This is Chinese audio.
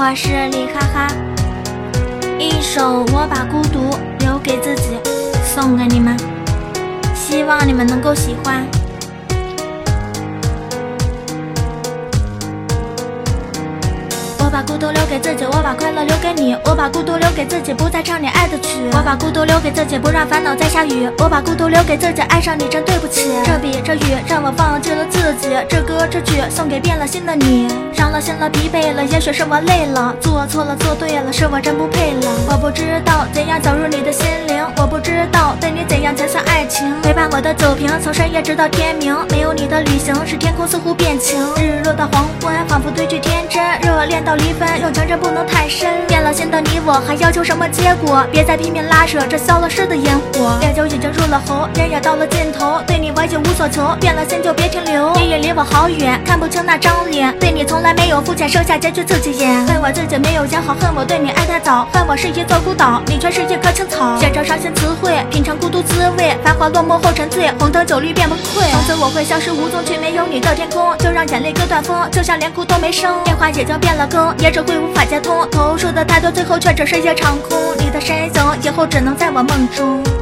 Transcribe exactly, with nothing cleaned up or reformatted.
画室里哈哈，一首我把孤独留给自己，送给你们，希望你们能够喜欢。我把孤独留给自己，我把快乐留给你，我把孤独留给自己，不再唱你爱的曲。我把孤独留给自己，不让烦恼再下雨。我把孤独留给自己，爱上你真对不起。这笔这雨让我忘记了自己，这歌这曲送给变了心的你。伤了心了，疲惫了，也许是我累了，做错了做对了，是我真不配了。我不知道怎样走入你的心灵，我不知道对你怎样才算爱情。陪伴我的酒瓶从深夜直到天明，没有你的旅行使天空似乎变晴。日落到黄昏仿佛对句天真，热恋到离分用情真不能太深。变了心的你我还要求什么结果？别再拼命拉扯这消了失的烟火。烈酒已经入了喉，人也到了尽头，对你我已无所求，变了心就别停留。你也离我好远，看不清那张脸，对你从来没有肤浅，剩下结局自己演。恨我自己没有演好，恨我对你爱太早，恨我是一座孤岛，你却是一棵青草。写着伤心词汇，品尝孤独滋味，繁华落寞后沉醉，红灯酒绿便崩溃。从此我会消失无踪，去没有你的天空，就让眼泪割断风，就像连哭都没声。电话已经变了更，也只会无法接通，投入的太多，最后却只是一场空。你的身影以后只能在我梦中。